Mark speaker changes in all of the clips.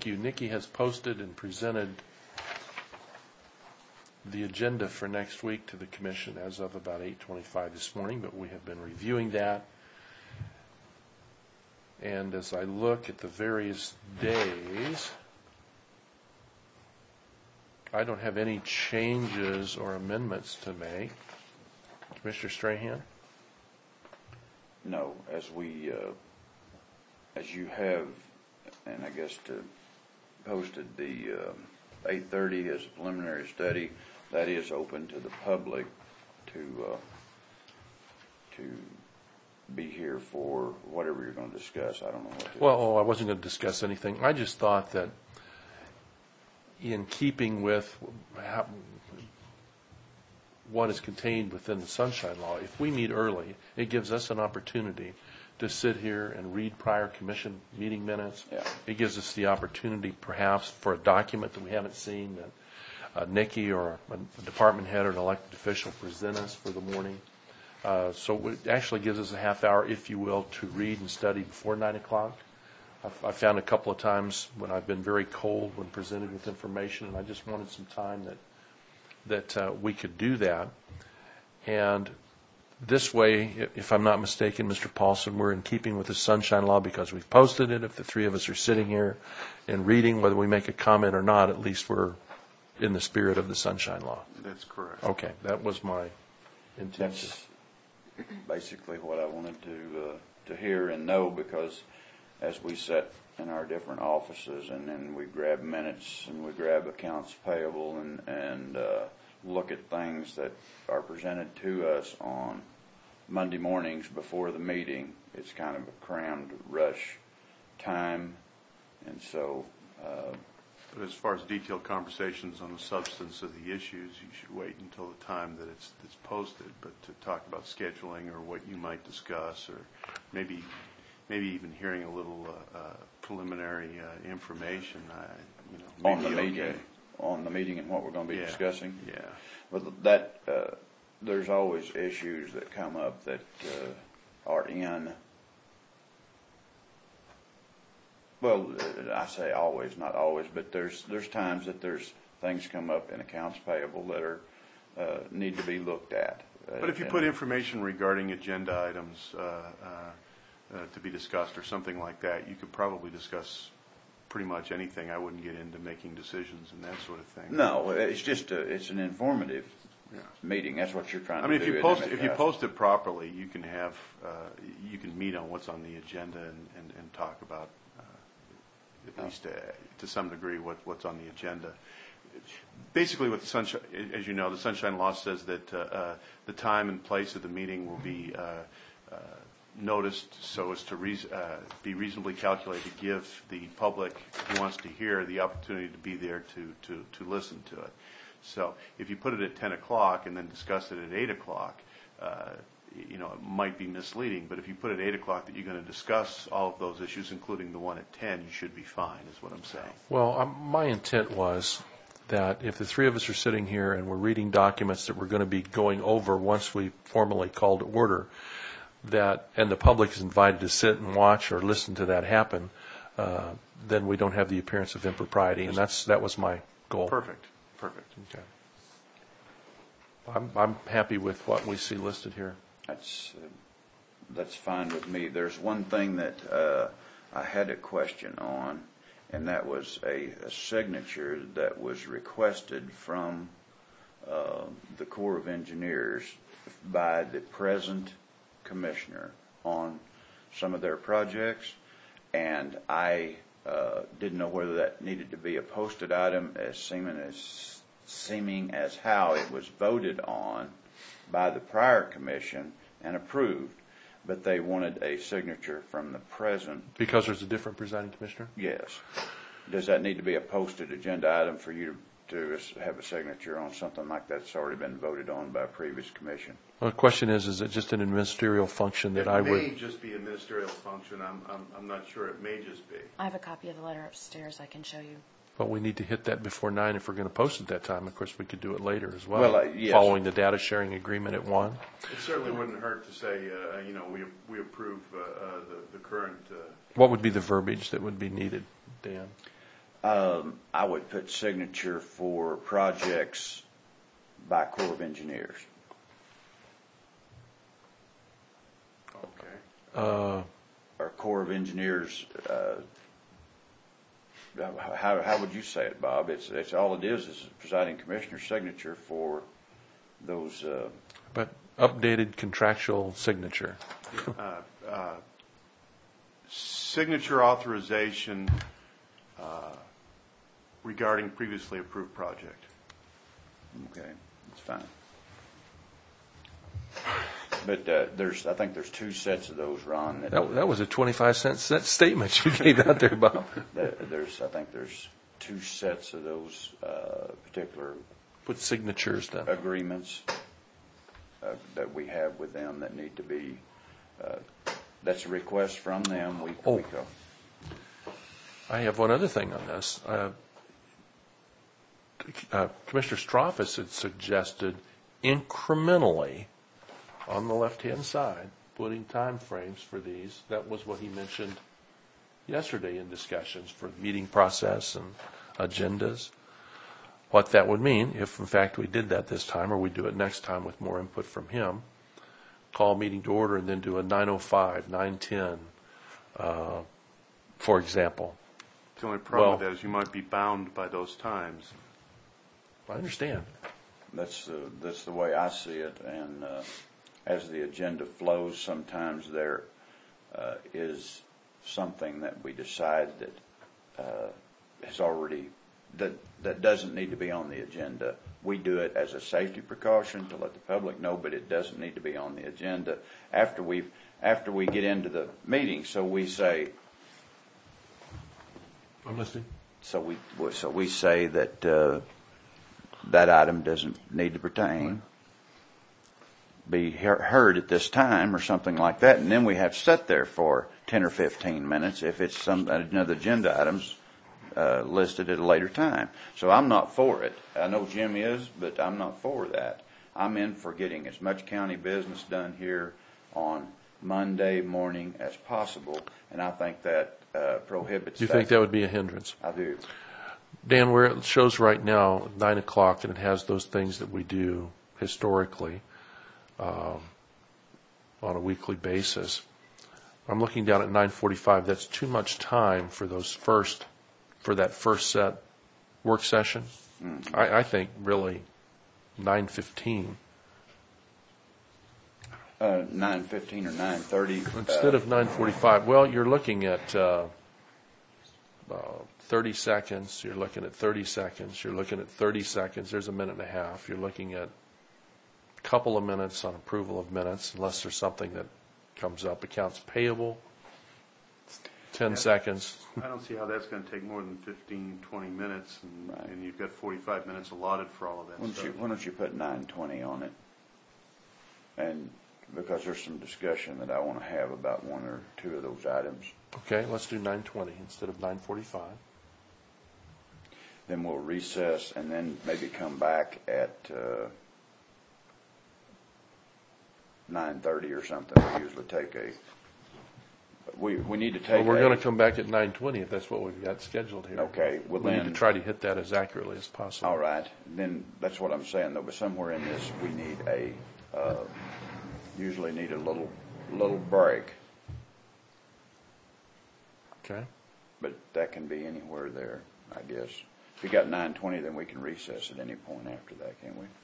Speaker 1: Thank you. Nikki has posted and presented the agenda for next week to the commission as of about 8:25 this morning, but we have been reviewing that. And as I look at the various days, I don't have any changes or amendments to make. Commissioner Strahan?
Speaker 2: No, as you have, and I guess posted the 8:30 as a preliminary study, that is open to the public to be here for whatever you're going to discuss. I don't know what it is.
Speaker 1: Well, I wasn't going to discuss anything. I just thought that in keeping with what is contained within the Sunshine Law, if we meet early, it gives us an opportunity to sit here and read prior commission meeting minutes.
Speaker 2: Yeah.
Speaker 1: It gives us the opportunity perhaps for a document that we haven't seen that Nikki or a department head or an elected official present us for the morning. So it actually gives us a half hour, if you will, to read and study before 9 o'clock. I found a couple of times when I've been very cold when presented with information, and I just wanted some time that we could do that. And this way, if I'm not mistaken, Mr. Paulson, we're in keeping with the Sunshine Law because we've posted it. If the three of us are sitting here and reading, whether we make a comment or not, at least we're in the spirit of the Sunshine Law.
Speaker 3: That's correct.
Speaker 1: Okay, that was my intention.
Speaker 2: That's basically what I wanted to hear and know, because as we sit in our different offices and then we grab minutes and we grab accounts payable and look at things that are presented to us on Monday mornings before the meeting, it's kind of a crammed rush time. And so
Speaker 3: but as far as detailed conversations on the substance of the issues, you should wait until the time that it's posted. But to talk about scheduling or what you might discuss, or maybe even hearing a little preliminary information,
Speaker 2: on the meeting and what we're going to be discussing.
Speaker 3: Yeah.
Speaker 2: But that there's always issues that come up that are in. Well, I say always, not always, but there's times that there's things come up in accounts payable that are need to be looked at.
Speaker 3: But if you put information regarding agenda items to be discussed or something like that, you could probably discuss pretty much anything. I wouldn't get into making decisions and that sort of thing.
Speaker 2: No, it's just it's an informative meeting. That's what you're trying to do.
Speaker 3: If you post it properly, you can have you can meet on what's on the agenda and talk about at least to some degree what's on the agenda. Basically, what the Sunshine, as you know, the Sunshine Law says that the time and place of the meeting will be noticed so as to be reasonably calculated to give the public who wants to hear the opportunity to be there to listen to it. So if you put it at 10 o'clock and then discuss it at 8 o'clock, it might be misleading. But if you put it at 8 o'clock that you're going to discuss all of those issues, including the one at 10, you should be fine, is what I'm saying.
Speaker 1: Well, my intent was that if the three of us are sitting here and we're reading documents that we're going to be going over once we formally call to order, and the public is invited to sit and watch or listen to that happen, then we don't have the appearance of impropriety, and that was my goal.
Speaker 3: Perfect.
Speaker 1: Okay. I'm happy with what we see listed here.
Speaker 2: That's fine with me. There's one thing that I had a question on, and that was a signature that was requested from the Corps of Engineers by the present commissioner on some of their projects, and I didn't know whether that needed to be a posted item, as seeming as how it was voted on by the prior commission and approved, but they wanted a signature from the present.
Speaker 1: Because there's a different presiding commissioner?
Speaker 2: Yes. Does that need to be a posted agenda item for you to have a signature on something like that's already been voted on by a previous commission?
Speaker 1: Well, the question is it just an administrative function that I would...
Speaker 3: It may just be a ministerial function. I'm not sure. It may just be.
Speaker 4: I have a copy of the letter upstairs I can show you.
Speaker 1: But we need to hit that before 9 if we're going to post it that time. Of course, we could do it later as well,
Speaker 2: yes.
Speaker 1: Following the data sharing agreement at 1.
Speaker 3: It certainly wouldn't hurt to say, we approve the current...
Speaker 1: What would be the verbiage that would be needed, Dan?
Speaker 2: I would put signature for projects by Corps of Engineers.
Speaker 3: Okay.
Speaker 2: Or Corps of Engineers, how would you say it, Bob? It's all it is presiding commissioner's signature for those,
Speaker 1: But updated contractual signature.
Speaker 3: Signature authorization regarding previously approved project.
Speaker 2: okay, that's fine. But I think there's two sets of those, Ron.
Speaker 1: That was a 25-cent statement you gave out there, Bob.
Speaker 2: I think there's two sets of those particular
Speaker 1: Put signatures then.
Speaker 2: agreements that we have with them that need to be, that's a request from them. We
Speaker 1: Oh.
Speaker 2: go.
Speaker 1: I have one other thing on this. Commissioner Stroffus had suggested incrementally on the left-hand side, putting time frames for these. That was what he mentioned yesterday in discussions for meeting process and agendas. What that would mean, if in fact we did that this time, or we do it next time with more input from him, call meeting to order and then do a 9:05, 9:10, for example.
Speaker 3: The only problem with
Speaker 1: Well-
Speaker 3: that is you might be bound by those times.
Speaker 1: I understand.
Speaker 2: That's the way I see it, and as the agenda flows, sometimes there is something that we decide that has already that doesn't need to be on the agenda. We do it as a safety precaution to let the public know, but it doesn't need to be on the agenda after we get into the meeting. So we say.
Speaker 1: I'm listening.
Speaker 2: So we say that that item doesn't need to be heard at this time or something like that, and then we have to sit there for 10 or 15 minutes if it's another agenda items listed at a later time. So I'm not for it. I know Jim is, but I'm not for that. I'm in for getting as much county business done here on Monday morning as possible, and I think that prohibits.
Speaker 1: Do you think that would be a hindrance?
Speaker 2: I do.
Speaker 1: Dan, where it shows right now 9 o'clock, and it has those things that we do historically on a weekly basis. I'm looking down at 9:45. That's too much time for that first set work session.
Speaker 2: Mm-hmm.
Speaker 1: I think really 9:15
Speaker 2: 9:15 or 9:30
Speaker 1: instead of 9:45. Well, you're looking at 30 seconds. You're looking at 30 seconds. You're looking at 30 seconds. There's a minute and a half. You're looking at a couple of minutes on approval of minutes, unless there's something that comes up. Accounts payable, 10
Speaker 3: Yeah.
Speaker 1: seconds.
Speaker 3: I don't see how that's going to take more than 15, 20 minutes,
Speaker 2: Right.
Speaker 3: and you've got 45 minutes allotted for all of that stuff.
Speaker 2: Why don't you put 9:20 on it? And because there's some discussion that I want to have about one or two of those items.
Speaker 1: Okay, let's do 9:20 instead of 9:45.
Speaker 2: Then we'll recess and then maybe come back at 9:30 or something. We usually take we need to take
Speaker 1: Well, we're going to come back at 9:20 if that's what we've got scheduled here.
Speaker 2: Okay, well
Speaker 1: We need to
Speaker 2: then,
Speaker 1: try to hit that as accurately as possible.
Speaker 2: all right, then that's what I'm saying though, but somewhere in this, we need usually need a little break,
Speaker 1: Okay.
Speaker 2: but that can be anywhere there, I guess. If you got 9:20, then we can recess at any point after that, can't we?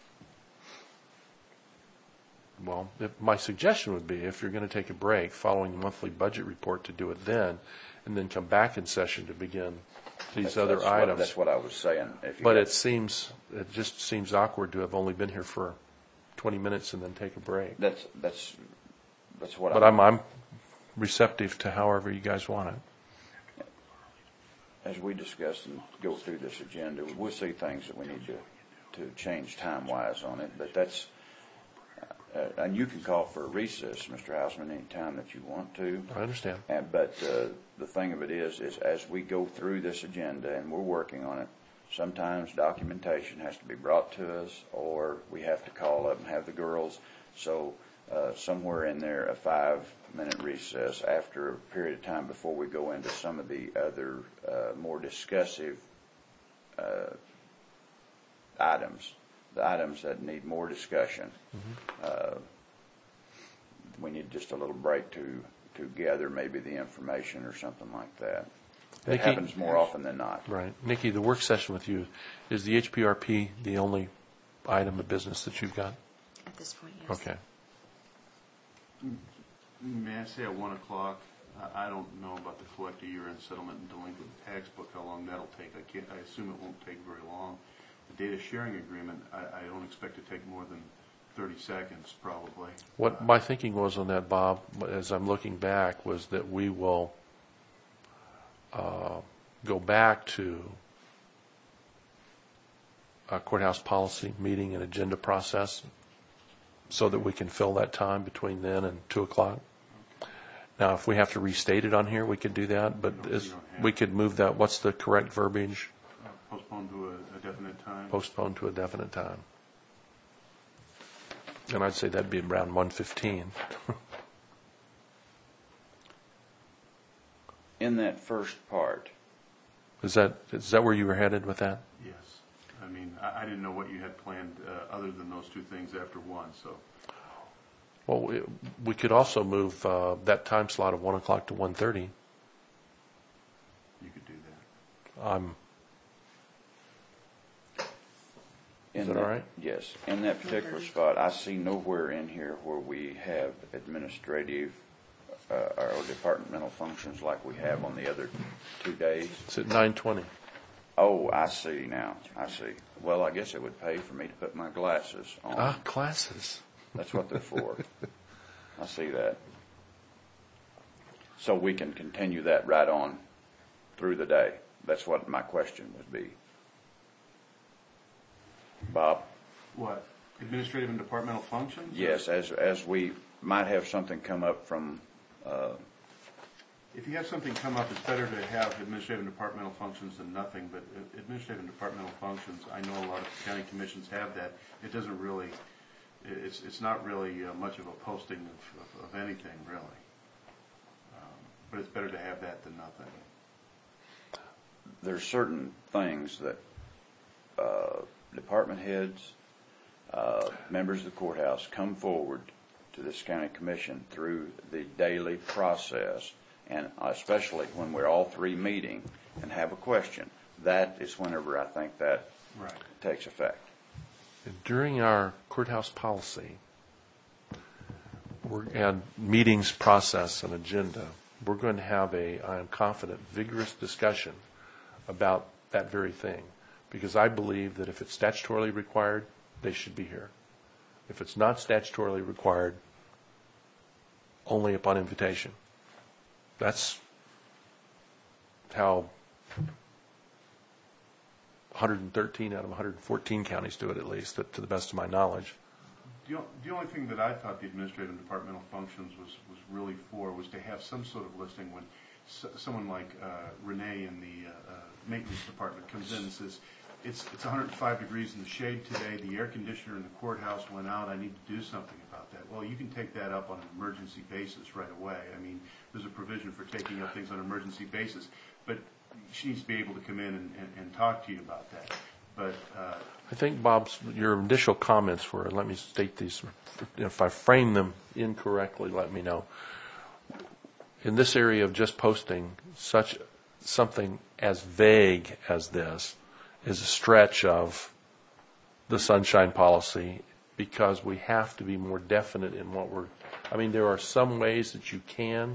Speaker 1: Well, my suggestion would be if you're going to take a break following the monthly budget report to do it then, and then come back in session to begin these other items.
Speaker 2: That's what I was saying. If you
Speaker 1: But
Speaker 2: got-
Speaker 1: it just seems awkward to have only been here for 20 minutes and then take a break.
Speaker 2: That's what
Speaker 1: But I'm receptive to however you guys want it.
Speaker 2: as we discuss and go through this agenda, we'll see things that we need to change time-wise on it, but that's, and you can call for a recess, Mr. Houseman, anytime that you want to.
Speaker 1: I understand.
Speaker 2: But the thing of it is as we go through this agenda and we're working on it, sometimes documentation has to be brought to us, or we have to call up and have the girls. So somewhere in there, a 5-minute recess after a period of time before we go into some of the other more discussive items, the items that need more discussion. We need just a little break to gather maybe the information or something like that. It
Speaker 1: Nikki?
Speaker 2: happens more often than not.
Speaker 1: Right. Nikki, the work session with you, is the HPRP the only item of business that you've got?
Speaker 4: At this point, yes.
Speaker 1: Okay.
Speaker 3: May I say at 1 o'clock? I don't know about the collector year-end settlement and delinquent tax book, how long that'll take. I assume it won't take very long. The data sharing agreement, I don't expect to take more than 30 seconds, probably.
Speaker 1: What my thinking was on that, Bob, as I'm looking back, was that we will go back to a courthouse policy meeting and agenda process so that we can fill that time between then and 2 o'clock. Now, if we have to restate it on here, we could do that, but
Speaker 3: You don't have
Speaker 1: we could move that. What's the correct verbiage?
Speaker 3: Postpone to a definite time.
Speaker 1: Postpone to a definite time. And I'd say that'd be around 1:15.
Speaker 2: In that first part,
Speaker 1: Is that where you were headed with that?
Speaker 3: Yes. I mean, I didn't know what you had planned other than those two things after 1, so.
Speaker 1: Well, we could also move that time slot of 1 o'clock to 1:30.
Speaker 3: You could do that.
Speaker 1: Is that all right?
Speaker 2: Yes. In that particular spot, I see nowhere in here where we have administrative or departmental functions like we have on the other 2 days.
Speaker 1: It's at 9:20.
Speaker 2: Oh, I see now. I see. Well, I guess it would pay for me to put my glasses on.
Speaker 1: Classes.
Speaker 2: That's what they're for. I see that. So we can continue that right on through the day. That's what my question would be. Bob?
Speaker 3: What? Administrative and departmental functions?
Speaker 2: Yes, as we might have something come up from,
Speaker 3: If you have something come up, it's better to have administrative and departmental functions than nothing, but administrative and departmental functions, I know a lot of county commissions have that. It doesn't really, it's not really much of a posting of anything, really. But it's better to have that than nothing.
Speaker 2: there's certain things that department heads, members of the courthouse come forward to this county commission through the daily process, and especially when we're all three meeting and have a question. That is whenever I think that
Speaker 3: Right.
Speaker 2: takes effect.
Speaker 1: During our courthouse policy and meetings process and agenda, we're going to have I am confident, vigorous discussion about that very thing. Because I believe that if it's statutorily required, they should be here. If it's not statutorily required, only upon invitation. That's how 113 out of 114 counties do it, at least, to the best of my knowledge.
Speaker 3: The only thing that I thought the administrative and departmental functions was really for was to have some sort of listing when someone like Renee in the maintenance department comes in and says, it's 105 degrees in the shade today, the air conditioner in the courthouse went out, I need to do something about that. Well, you can take that up on an emergency basis right away. I mean, there's a provision for taking up things on an emergency basis, but she needs to be able to come in and talk to you about that. But
Speaker 1: I think, Bob, your initial comments were, and let me state these, if I frame them incorrectly, let me know. In this area of just posting, something as vague as this is a stretch of the sunshine policy, because we have to be more definite in what there are some ways that you can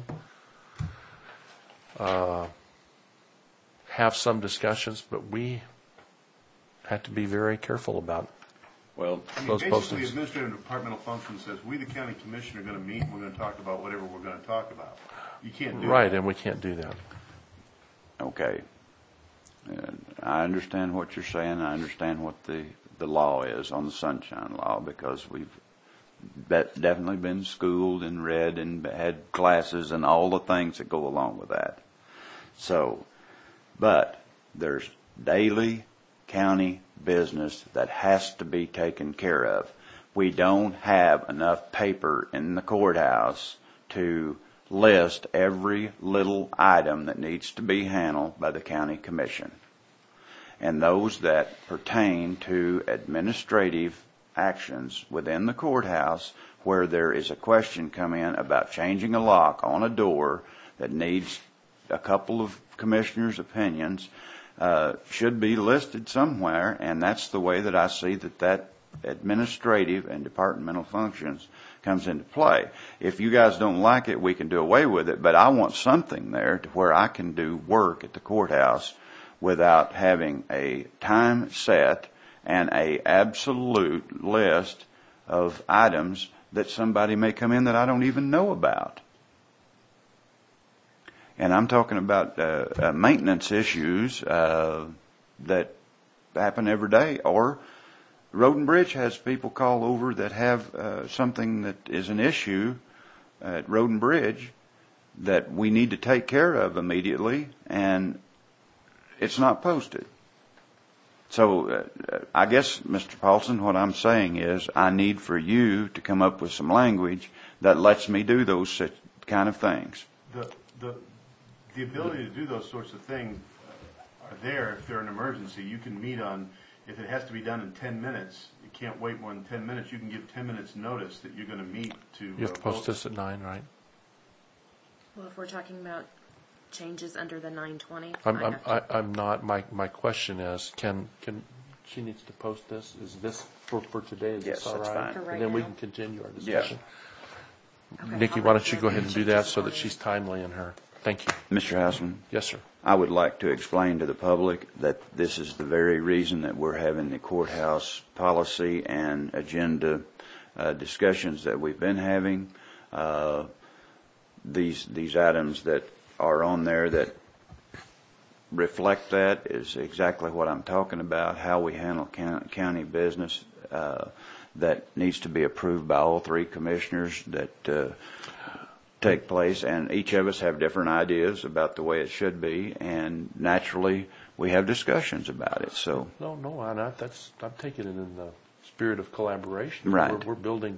Speaker 1: have some discussions, but we have to be very careful about
Speaker 2: Well,
Speaker 1: those
Speaker 3: basically,
Speaker 1: postings.
Speaker 3: administrative and departmental function says, we, the county commission, are going to meet and we're going to talk about whatever we're going to talk about. You can't do
Speaker 1: Right,
Speaker 3: that.
Speaker 1: and we can't do that.
Speaker 2: okay. I understand what you're saying. I understand what the law is on the sunshine law, because we've definitely been schooled and read and had classes and all the things that go along with that. So, but there's daily county business that has to be taken care of. We don't have enough paper in the courthouse to list every little item that needs to be handled by the county commission. and those that pertain to administrative actions within the courthouse where there is a question come in about changing a lock on a door that needs a couple of commissioners' opinions, should be listed somewhere, and that's the way that I see that administrative and departmental functions comes into play. If you guys don't like it, we can do away with it, but I want something there to where I can do work at the courthouse without having a time set and a absolute list of items that somebody may come in that I don't even know about. And I'm talking about maintenance issues that happen every day. Or Road and Bridge has people call over that have something that is an issue at Road and Bridge that we need to take care of immediately, and it's not posted. So I guess, Mr. Paulson, what I'm saying is I need for you to come up with some language that lets me do those kind of things.
Speaker 3: The ability to do those sorts of things are there if they're an emergency. You can meet on, if it has to be done in 10 minutes, you can't wait more than 10 minutes. You can give 10 minutes notice that you're going to meet to...
Speaker 1: You have to post this at 9, right?
Speaker 4: Well, if we're talking about changes under the 920,
Speaker 1: I'm not. My question is, can she needs to post this? Is this for today? Is
Speaker 2: Yes,
Speaker 1: this all
Speaker 2: that's
Speaker 1: right?
Speaker 2: fine.
Speaker 4: For right
Speaker 1: And then we
Speaker 4: now?
Speaker 1: can continue our discussion.
Speaker 4: Okay,
Speaker 1: Nikki,
Speaker 4: I'll
Speaker 1: why
Speaker 4: make
Speaker 1: don't you
Speaker 4: the
Speaker 1: go ahead and do that
Speaker 4: changes
Speaker 1: so
Speaker 4: for
Speaker 1: that
Speaker 4: you.
Speaker 1: she's timely in her. Thank you.
Speaker 2: Mr. Houseman,
Speaker 1: Yes, sir.
Speaker 2: I would like to explain to the public that this is the very reason that we're having the courthouse policy and agenda discussions that we've been having. These items that are on there that reflect that is exactly what I'm talking about, how we handle county business that needs to be approved by all three commissioners that take place, and each of us have different ideas about the way it should be, and naturally we have discussions about it. So
Speaker 1: No, I'm taking it in the spirit of collaboration.
Speaker 2: Right.
Speaker 1: We're building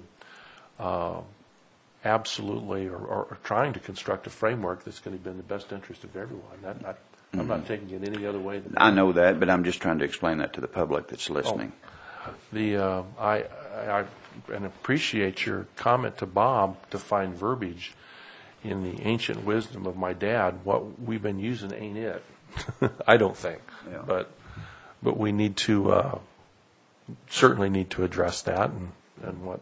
Speaker 1: absolutely or trying to construct a framework that's going to be in the best interest of everyone. I'm not taking it any other way than that.
Speaker 2: I know that, but I'm just trying to explain that to the public that's listening.
Speaker 1: I appreciate your comment to Bob to find verbiage in the ancient wisdom of my dad. What we've been using ain't it. I don't think,
Speaker 2: Yeah.
Speaker 1: but we need to certainly need to address that and what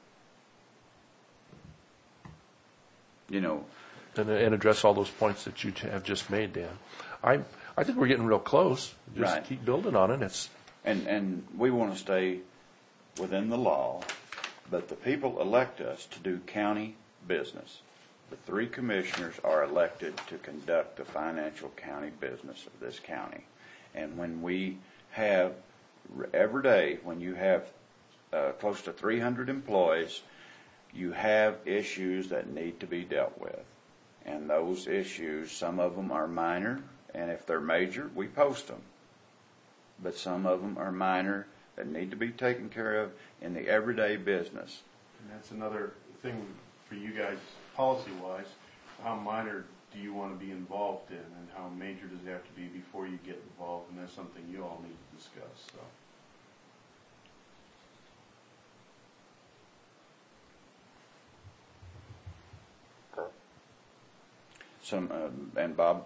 Speaker 1: and address all those points that you have just made, Dan. I think we're getting real close. Just
Speaker 2: Right.
Speaker 1: keep building on it. It's
Speaker 2: And we want to stay within the law, but the people elect us to do county business. The three commissioners are elected to conduct the financial county business of this county. And when we have, every day, when you have close to 300 employees, you have issues that need to be dealt with. And those issues, some of them are minor, and if they're major, we post them. But some of them are minor that need to be taken care of in the everyday business.
Speaker 3: And that's another thing for you guys, policy-wise. How minor do you want to be involved in, and how major does it have to be before you get involved? And that's something you all need to discuss. So.
Speaker 2: And Bob,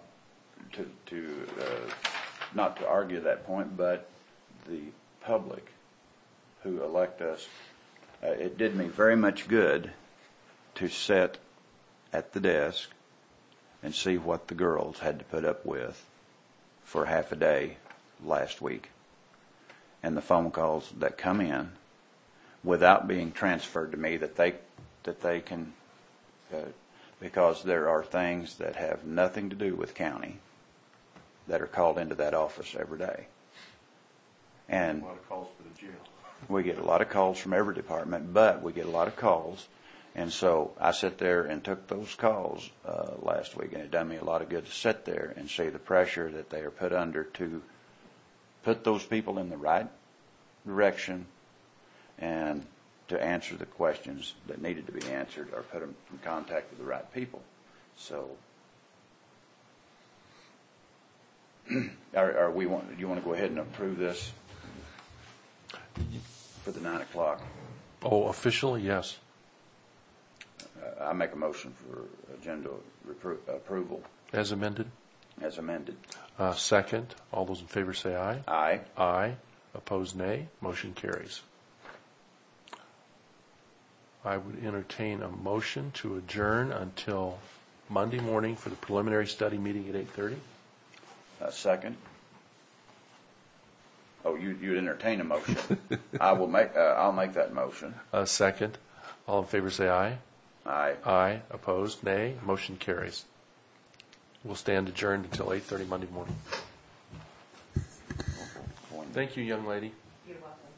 Speaker 2: not to argue that point, but the public who elect us, it did me very much good to sit at the desk and see what the girls had to put up with for half a day last week, and the phone calls that come in without being transferred to me that they can, because there are things that have nothing to do with county that are called into that office every day. And
Speaker 3: A lot of calls for the jail.
Speaker 2: we get a lot of calls from every department, but we get a lot of calls. And so I sat there and took those calls last week, and it done me a lot of good to sit there and see the pressure that they are put under to put those people in the right direction and to answer the questions that needed to be answered or put them in contact with the right people. So Are we do you want to go ahead and approve this for the 9 o'clock?
Speaker 1: Oh, officially, yes.
Speaker 2: I make a motion for agenda approval
Speaker 1: As amended.
Speaker 2: as amended.
Speaker 1: Second. All those in favor say aye.
Speaker 2: Aye.
Speaker 1: Aye. Opposed, nay. Motion carries. I would entertain a motion to adjourn until Monday morning for the preliminary study meeting at 8:30.
Speaker 2: Second. Oh, you'd entertain a motion. I'll make that motion.
Speaker 1: Second. All in favor say aye.
Speaker 2: Aye.
Speaker 1: Aye. Opposed, nay. Motion carries. We'll stand adjourned until 8:30 Monday morning. Thank you, young lady.
Speaker 4: You're welcome.